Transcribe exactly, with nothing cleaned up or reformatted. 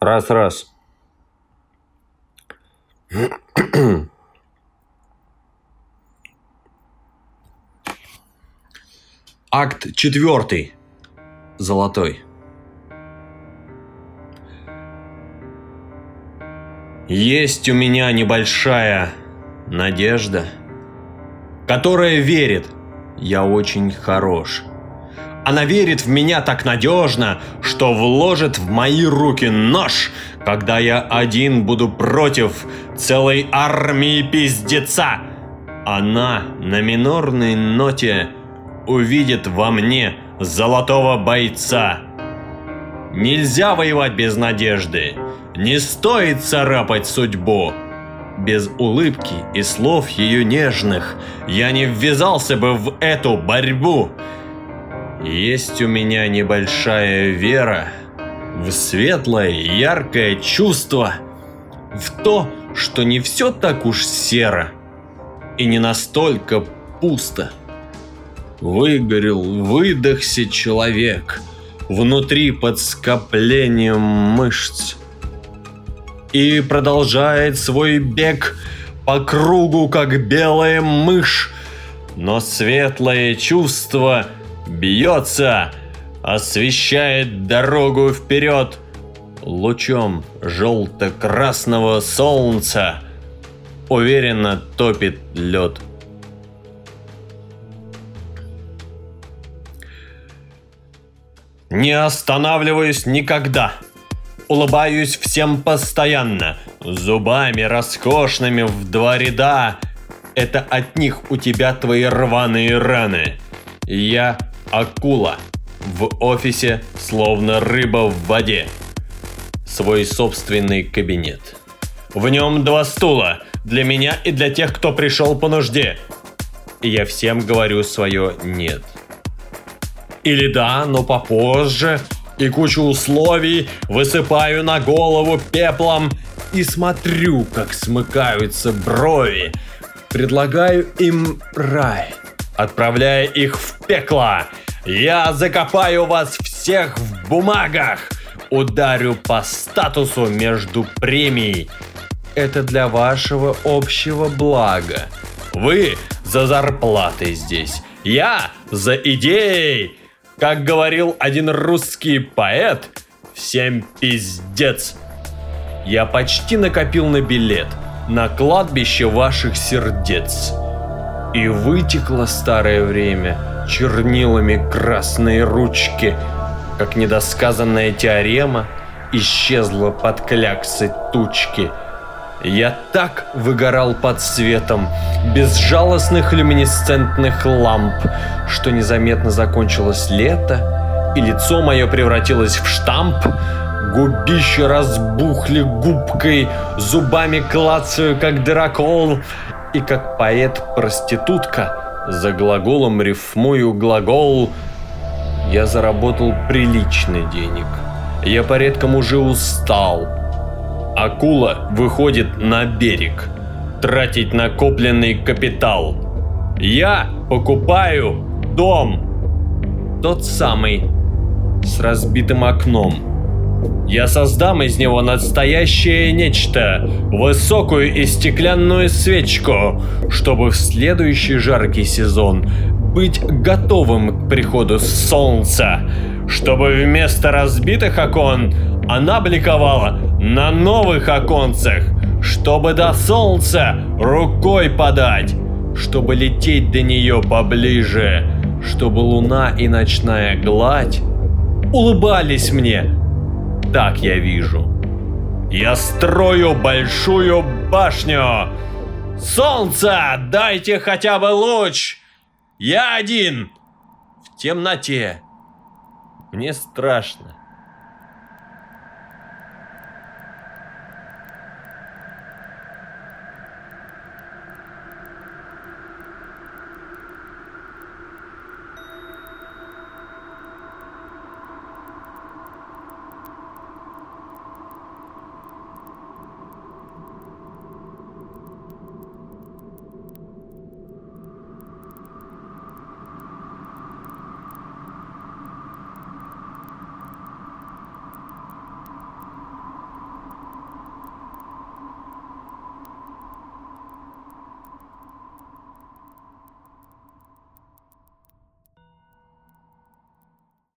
Раз-раз. Акт четвертый. Золотой. Есть у меня небольшая надежда, которая верит, я очень хорош. Она верит в меня так надежно, что вложит в мои руки нож, когда я один буду против целой армии пиздеца. Она на минорной ноте увидит во мне золотого бойца. Нельзя воевать без надежды, не стоит царапать судьбу. Без улыбки и слов ее нежных я не ввязался бы в эту борьбу. Есть у меня небольшая вера в светлое, яркое чувство, в то, что не все так уж серо и не настолько пусто. Выгорел, выдохся человек внутри под скоплением мышц и продолжает свой бег по кругу, как белая мышь, но светлое чувство бьется, освещает дорогу вперед лучом желто-красного солнца, уверенно топит лед. Не останавливаюсь никогда, улыбаюсь всем постоянно, зубами роскошными в два ряда. Это от них у тебя твои рваные раны. Я акула, в офисе словно рыба в воде. Свой собственный кабинет. В нем два стула, для меня и для тех, кто пришел по нужде. И я всем говорю свое «нет». Или да, но попозже, и кучу условий высыпаю на голову пеплом и смотрю, как смыкаются брови. Предлагаю им рай, отправляя их в пекло. Я закопаю вас всех в бумагах, ударю по статусу между премией. Это для вашего общего блага. Вы за зарплатой здесь, я за идеей. Как говорил один русский поэт, всем пиздец. Я почти накопил на билет на кладбище ваших сердец. И вытекло старое время чернилами красные ручки, как недосказанная теорема исчезла под кляксой тучки. Я так выгорал под светом безжалостных люминесцентных ламп, что незаметно закончилось лето, и лицо мое превратилось в штамп. Губища разбухли губкой, зубами клацаю, как дракол, и как поэт-проститутка за глаголом рифмую глагол. Я заработал приличный денег, я порядком уже устал. Акула выходит на берег, тратить накопленный капитал. Я покупаю дом, тот самый, с разбитым окном. Я создам из него настоящее нечто, высокую и стеклянную свечку, чтобы в следующий жаркий сезон быть готовым к приходу солнца, чтобы вместо разбитых окон она бликовала на новых оконцах, чтобы до солнца рукой подать, чтобы лететь до нее поближе, чтобы луна и ночная гладь улыбались мне. Так я вижу. Я строю большую башню. Солнце, дайте хотя бы луч. Я один в темноте. Мне страшно.